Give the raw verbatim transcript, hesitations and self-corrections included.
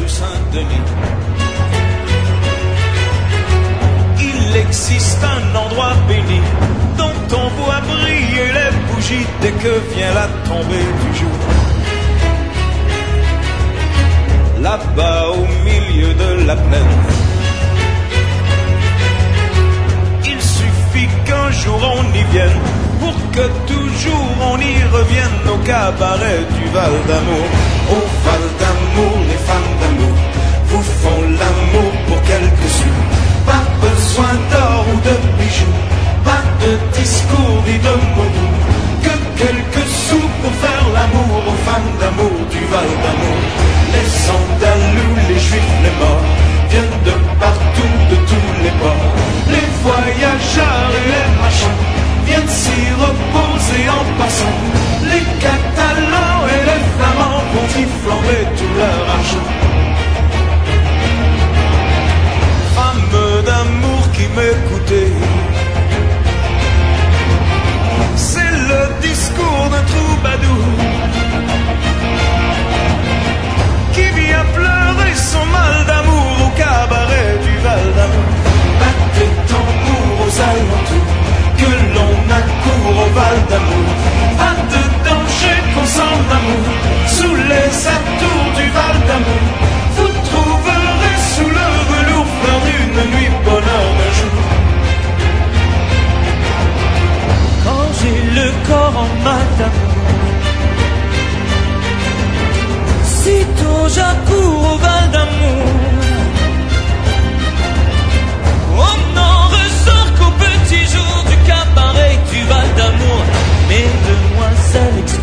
Saint-Denis. Il existe un endroit béni dont on voit briller les bougies dès que vient la tombée du jour. Là-bas au milieu de la plaine, il suffit qu'un jour on y vienne pour que toujours on y revienne au cabaret du Val d'Amour. Au Val d'Amour, les femmes d'amour vous font l'amour pour quelques sous. Pas besoin d'or ou de bijoux, pas de discours ni de mots doux, que quelques sous pour faire l'amour aux femmes d'amour du Val d'Amour. Les Andalous, les Juifs, les morts viennent de partout, de tous les bords. Les voyageurs et les marchands viennent s'y reposer en passant. Les Catalans et les Flamands vont y flamber tout leur argent. Femmes d'amour qui m'écoutez, c'est le discours d'un troubadour qui vient pleurer son mal d'amour au cabaret du Val d'Amour. Battez tambour aux alentours, que l'on accourt au Val d'Amour. Pas de danger qu'on s'en amour, sous les atours du Val d'Amour. Vous trouverez sous le velours fleur d'une nuit, bonheur d'un jour. Quand j'ai le corps en mal d'amour, sitôt j'accours au Val d'Amour. On n'en ressort qu'au petit jour du cabaret du Val d'Amour. Mesdemoiselles